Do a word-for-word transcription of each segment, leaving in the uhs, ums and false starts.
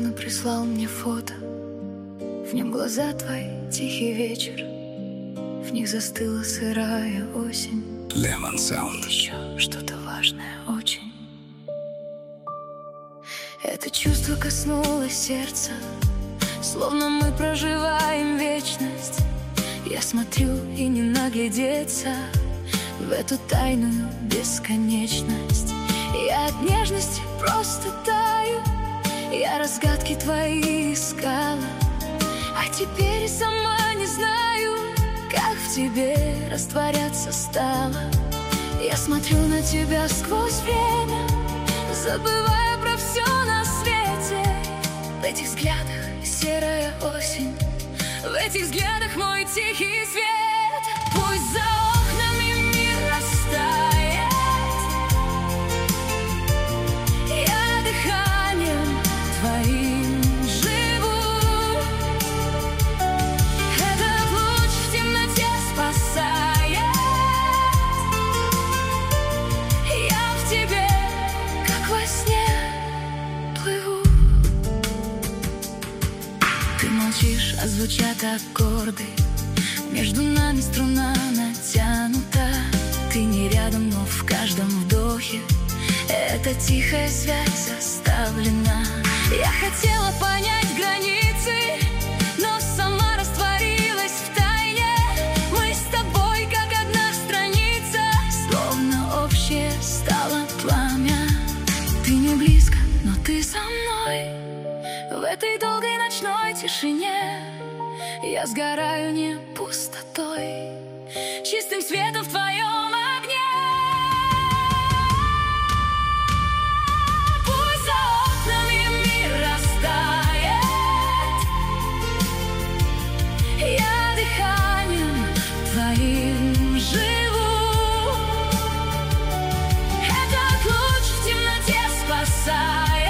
недавно прислал мне фото. В нем глаза твои, тихий вечер, в них застыла сырая осень. Lemon Sound. Еще что-то важное очень. Это чувство коснулось сердца, словно мы проживаем вечность. Я смотрю и не наглядеться в эту тайную бесконечность. Я от нежности просто таю, я разгадки твои искала, а теперь и сама не знаю, как в тебе растворяться стала. Я смотрю на тебя сквозь время, забывая про все на свете. В этих взглядах серая осень, в этих взглядах мой тихий свет. Пусть за окнами мир растает, я дыханием твоим живу. Этот луч в темноте спасает, я в тебе, как во сне, плыву. Ты молчишь, а звучат аккорды, между нами струна натянута. Ты не рядом, но в каждом вдохе эта тихая связь оставлена. Я хотела понять границы, но сама растворилась в тайне. Мы с тобой как одна страница, словно общее стало пламя. Ты не близко, но ты со мной в этой долгой ночной тишине. Я сгораю не пустотой, чистым светом в твоем огне. Пусть за окнами мир растает, я дыханием твоим живу. Этот луч в темноте спасает,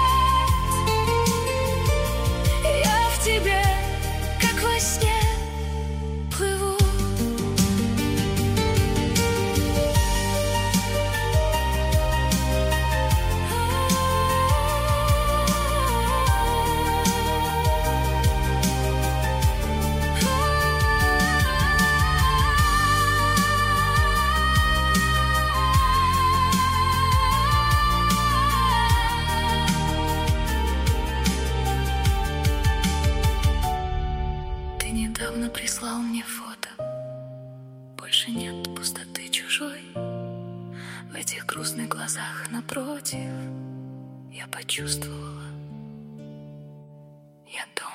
я в тебе, как во сне, плыву. Ты недавно прислал мне фото, больше нет пустоты чужой. В этих грустных глазах напротив я почувствовала, я дома.